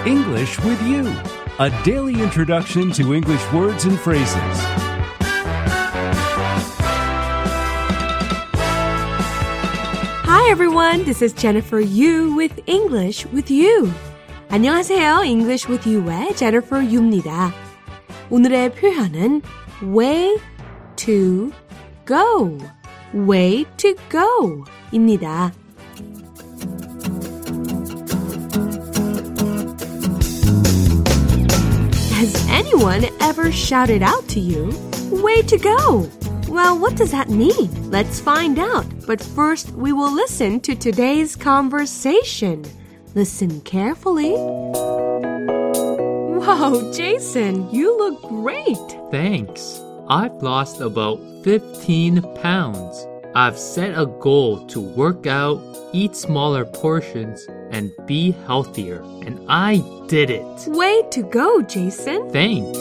English with You, a daily introduction to English words and phrases. Hi everyone, this is Jennifer Yu with English with You. 안녕하세요, English with You의 Jennifer Yu입니다. 오늘의 표현은 way to go, way to go 입니다. Has anyone ever shouted out to you, way to go? Well, what does that mean? Let's find out. But first, we will listen to today's conversation. Listen carefully. Wow, Jason, you look great. Thanks. I've lost about 15 pounds. I've set a goal to work out, eat smaller portions, and be healthier. And I did it. Way to go, Jason. Thanks.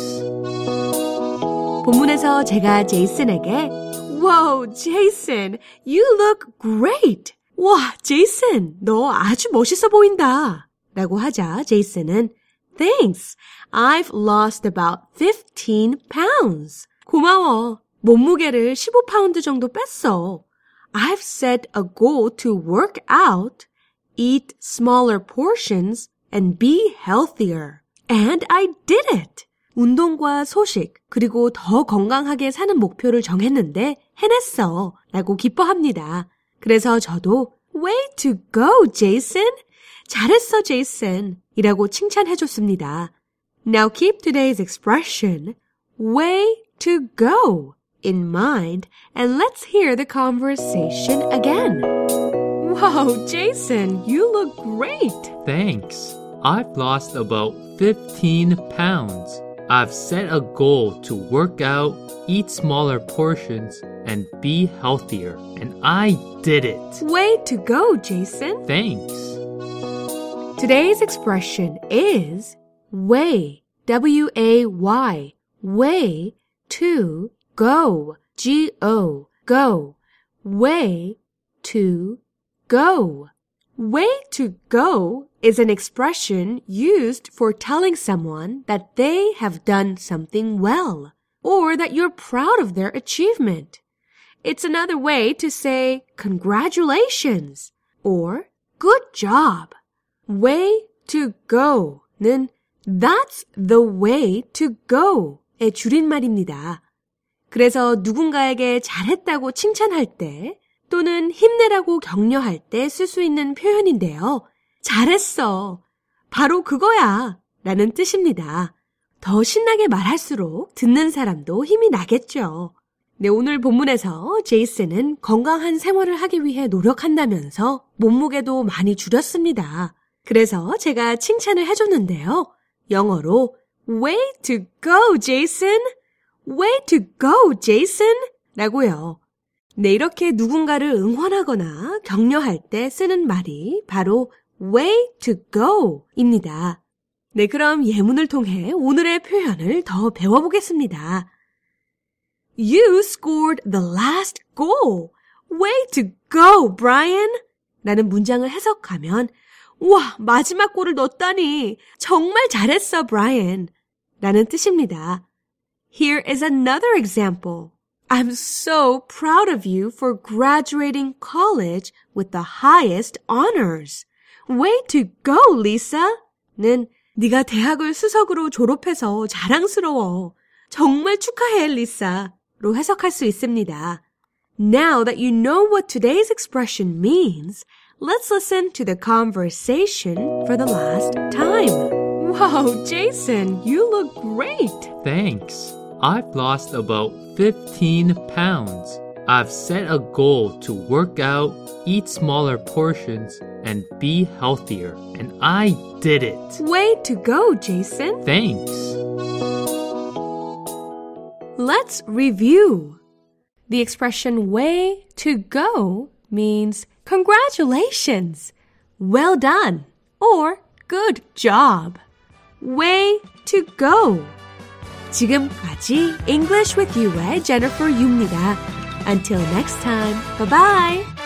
본문에서 제가 제이슨에게 Wow, Jason, you look great. 와, 제이슨, 너 아주 멋있어 보인다. 라고 하자 제이슨은 Thanks. I've lost about 15 pounds. 고마워. 몸무게를 15파운드 정도 뺐어. I've set a goal to work out, eat smaller portions, and be healthier. And I did it. 운동과 소식, 그리고 더 건강하게 사는 목표를 정했는데 해냈어. 라고 기뻐합니다. 그래서 저도 Way to go, Jason. 잘했어, Jason. 이라고 칭찬해줬습니다. Now keep today's expression, way to go, in mind, and let's hear the conversation again. Wow, Jason, you look great. Thanks. I've lost about 15 pounds. I've set a goal to work out, eat smaller portions, and be healthier. And I did it. Way to go, Jason. Thanks. Today's expression is way, W-A-Y, way to go, G-O, go, way to go. Way to go is an expression used for telling someone that they have done something well or that you're proud of their achievement. It's another way to say congratulations or good job. Way to go는 That's the way to go의 줄임말입니다. 그래서 누군가에게 잘했다고 칭찬할 때 또는 힘내라고 격려할 때 쓸 수 있는 표현인데요. 잘했어. 바로 그거야. 라는 뜻입니다. 더 신나게 말할수록 듣는 사람도 힘이 나겠죠. 네, 오늘 본문에서 제이슨은 건강한 생활을 하기 위해 노력한다면서 몸무게도 많이 줄였습니다. 그래서 제가 칭찬을 해줬는데요. 영어로 Way to go, Jason! Way to go, Jason! 라고요. 네, 이렇게 누군가를 응원하거나 격려할 때 쓰는 말이 바로 way to go 입니다. 네, 그럼 예문을 통해 오늘의 표현을 더 배워보겠습니다. You scored the last goal. Way to go, Brian! 라는 문장을 해석하면 와, 마지막 골을 넣었다니 정말 잘했어, Brian! 라는 뜻입니다. Here is another example. I'm so proud of you for graduating college with the highest honors. Way to go, Lisa!는 네가 대학을 수석으로 졸업해서 자랑스러워. 정말 축하해, Lisa!로 해석할 수 있습니다. Now that you know what today's expression means, let's listen to the conversation for the last time. Wow, Jason, you look great. Thanks. I've lost about 15 pounds. I've set a goal to work out, eat smaller portions, and be healthier. And I did it. Way to go, Jason. Thanks. Let's review. The expression way to go means congratulations, well done, or good job. Way to go. 지금까지 English with You의 Jennifer Yu입니다. Until next time, bye-bye!